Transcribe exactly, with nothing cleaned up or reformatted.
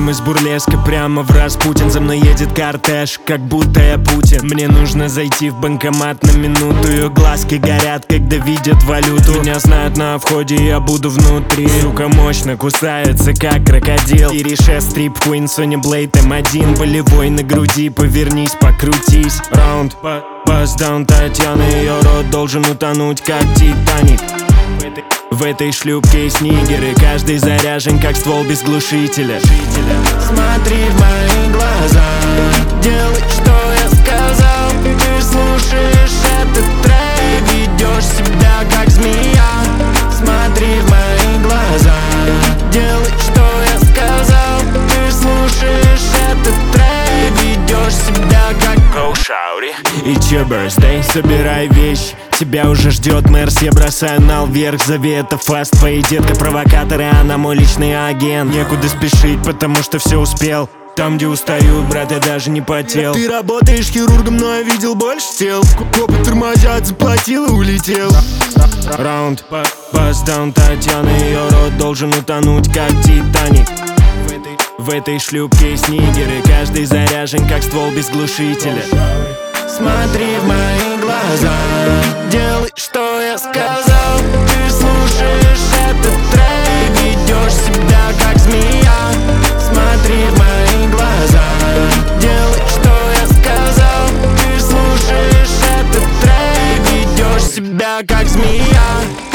Выходим из бурлеска прямо в Распутин. За мной едет кортеж, как будто я Путин. Мне нужно зайти в банкомат на минуту. Ее глазки горят, когда видят валюту. Меня знают на входе, я буду внутри. Сука мощно кусается, как крокодил. Ирише, стрип, Queen, Соня Блейд, эм один. Болевой на груди, повернись, покрутись. Раунд, пас даун Татьяна. Ее рот должен утонуть, как Титаник. В этой шлюпке есть нигеры. Каждый заряжен, как ствол без глушителя. Смотри в мои глаза, делай, что я сказал. Ты слушаешь этот трек, ведешь себя как змея. Смотри в мои глаза, делай, что я сказал. Ты слушаешь этот трек, ведешь себя как Go Shawty. И чё, birthday, собирай вещи. Тебя уже ждет Мерс, я бросаю нал вверх. Зови это фаст, твои детка провокаторы, она мой личный агент. Некуда спешить, потому что все успел. Там, где устают, брат, я даже не потел. Ты работаешь хирургом, но я видел больше тел. Копы тормозят, заплатил и улетел. Раунд, пас даун Татьяна. Ее рот должен утонуть, как Титаник. В этой шлюпке есть нигеры. Каждый заряжен, как ствол без глушителя. Смотри в мои глаза, делай, что я сказал. Ты слушаешь этот трек, ведешь себя как змея. Смотри в мои глаза, делай, что я сказал. Ты слушаешь этот трек, ведешь себя как змея.